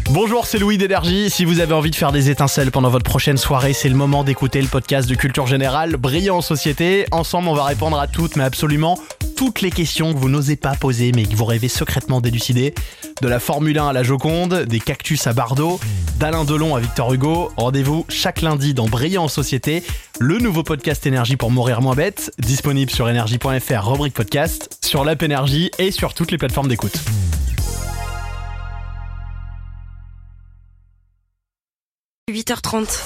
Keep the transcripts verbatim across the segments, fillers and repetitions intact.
Bonjour, c'est Louis d'Énergie. Si vous avez envie de faire des étincelles pendant votre prochaine soirée, c'est le moment d'écouter le podcast de Culture Générale, Brillant en Société. Ensemble, on va répondre à toutes, mais absolument toutes les questions que vous n'osez pas poser, mais que vous rêvez secrètement d'élucider. De la Formule un à la Joconde, des cactus à Bardot, d'Alain Delon à Victor Hugo. Rendez-vous chaque lundi dans Brillant en Société, le nouveau podcast Énergie pour mourir moins bête, disponible sur énergie point f r, rubrique podcast, sur l'app Énergie et sur toutes les plateformes d'écoute. huit heures trente.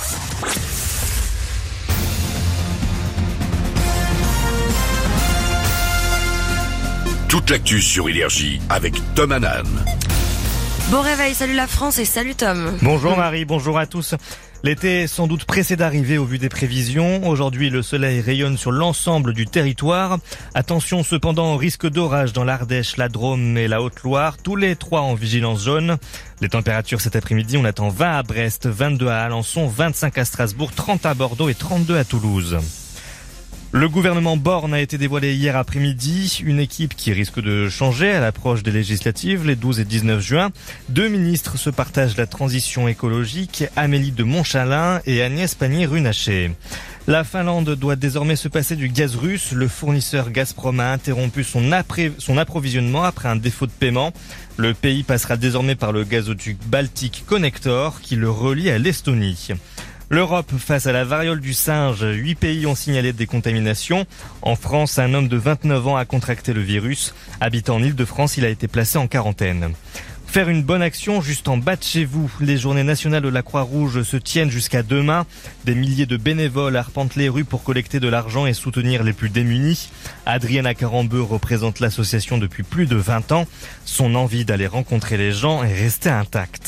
Toute l'actu sur Énergie avec Tom Hanan. Bon réveil, salut la France et salut Tom. Bonjour Marie, bonjour à tous. L'été est sans doute pressé d'arriver au vu des prévisions. Aujourd'hui, le soleil rayonne sur l'ensemble du territoire. Attention cependant au risque d'orage dans l'Ardèche, la Drôme et la Haute-Loire, tous les trois en vigilance jaune. Les températures cet après-midi, on attend vingt à Brest, vingt-deux à Alençon, vingt-cinq à Strasbourg, trente à Bordeaux et trente-deux à Toulouse. Le gouvernement Borne a été dévoilé hier après-midi, une équipe qui risque de changer à l'approche des législatives les douze et dix-neuf juin. Deux ministres se partagent la transition écologique, Amélie de Montchalin et Agnès Pannier-Runacher. La Finlande doit désormais se passer du gaz russe. Le fournisseur Gazprom a interrompu son, appré- son approvisionnement après un défaut de paiement. Le pays passera désormais par le gazoduc Baltic Connector qui le relie à l'Estonie. L'Europe face à la variole du singe, huit pays ont signalé des contaminations. En France, un homme de vingt-neuf ans a contracté le virus. Habitant en Île-de-France, il a été placé en quarantaine. Faire une bonne action juste en bas de chez vous. Les journées nationales de la Croix-Rouge se tiennent jusqu'à demain. Des milliers de bénévoles arpentent les rues pour collecter de l'argent et soutenir les plus démunis. Adriana Carambeu représente l'association depuis plus de vingt ans. Son envie d'aller rencontrer les gens est restée intacte.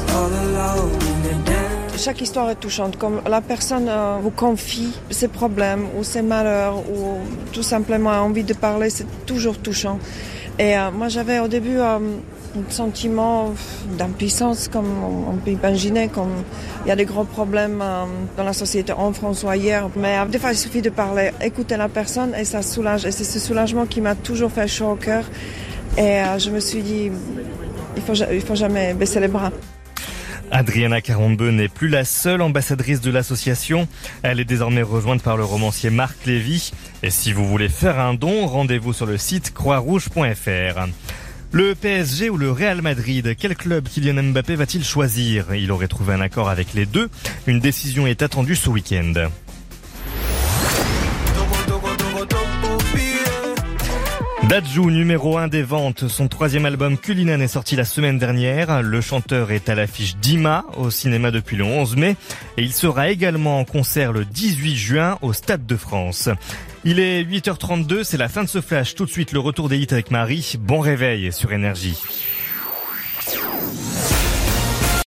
Chaque histoire est touchante, comme la personne euh, vous confie ses problèmes ou ses malheurs ou tout simplement a envie de parler, c'est toujours touchant. Et euh, moi j'avais au début euh, un sentiment d'impuissance, comme on peut imaginer, comme il y a des gros problèmes euh, dans la société en France ou ailleurs. Mais euh, des fois il suffit de parler, écouter la personne et ça soulage. Et c'est ce soulagement qui m'a toujours fait chaud au cœur. Et euh, je me suis dit, il faut, il faut jamais baisser les bras. Adriana Carambeu n'est plus la seule ambassadrice de l'association. Elle est désormais rejointe par le romancier Marc Lévy. Et si vous voulez faire un don, rendez-vous sur le site croix rouge point f r. Le P S G ou le Real Madrid, quel club Kylian Mbappé va-t-il choisir ? Il aurait trouvé un accord avec les deux. Une décision est attendue ce week-end. Dadju, numéro un des ventes, son troisième album Cullinan est sorti la semaine dernière. Le chanteur est à l'affiche d'I M A au cinéma depuis le onze mai et il sera également en concert le dix-huit juin au Stade de France. Il est huit heures trente-deux, c'est la fin de ce flash. Tout de suite le retour des hits avec Marie. Bon réveil sur Énergie.